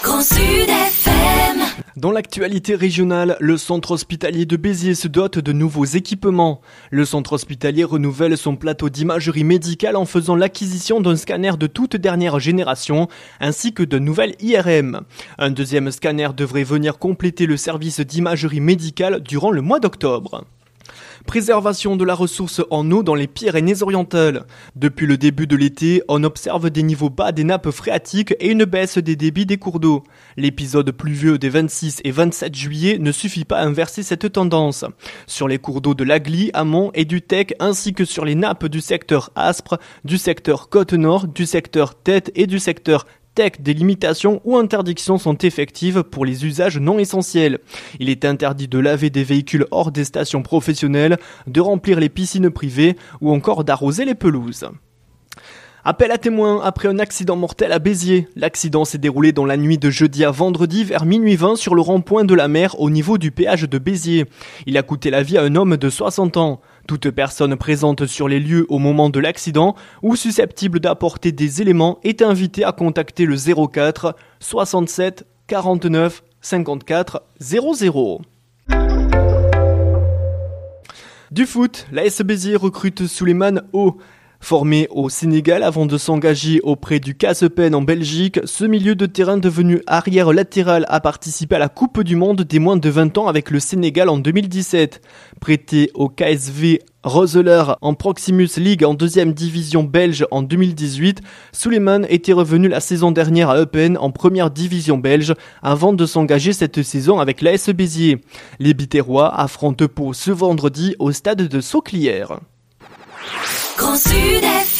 Grand Sud FM. Dans l'actualité régionale, le centre hospitalier de Béziers se dote de nouveaux équipements. Le centre hospitalier renouvelle son plateau d'imagerie médicale en faisant l'acquisition d'un scanner de toute dernière génération, ainsi que de nouvelles IRM. Un deuxième scanner devrait venir compléter le service d'imagerie médicale durant le mois d'octobre. Préservation de la ressource en eau dans les Pyrénées-Orientales. Depuis le début de l'été, on observe des niveaux bas des nappes phréatiques et une baisse des débits des cours d'eau. L'épisode pluvieux des 26 et 27 juillet ne suffit pas à inverser cette tendance. Sur les cours d'eau de l'Agly, Amont et du Tech, ainsi que sur les nappes du secteur Aspre, du secteur Côte-Nord, du secteur Tête et du secteur des limitations ou interdictions sont effectives pour les usages non essentiels. Il est interdit de laver des véhicules hors des stations professionnelles, de remplir les piscines privées ou encore d'arroser les pelouses. Appel à témoins après un accident mortel à Béziers. L'accident s'est déroulé dans la nuit de jeudi à vendredi vers minuit 20 sur le rond-point de la mer au niveau du péage de Béziers. Il a coûté la vie à un homme de 60 ans. Toute personne présente sur les lieux au moment de l'accident ou susceptible d'apporter des éléments est invitée à contacter le 04 67 49 54 00. Du foot, l'AS Béziers recrute Souleymane O. Formé au Sénégal avant de s'engager auprès du Casepen en Belgique, ce milieu de terrain devenu arrière latéral a participé à la Coupe du Monde des moins de 20 ans avec le Sénégal en 2017. Prêté au KSV Roeselare en Proximus League en deuxième division belge en 2018, Souleymane était revenu la saison dernière à Eupen en première division belge avant de s'engager cette saison avec l'AS Béziers. Les Biterrois affrontent Pau ce vendredi au stade de Sauclière. Grand Sud FM.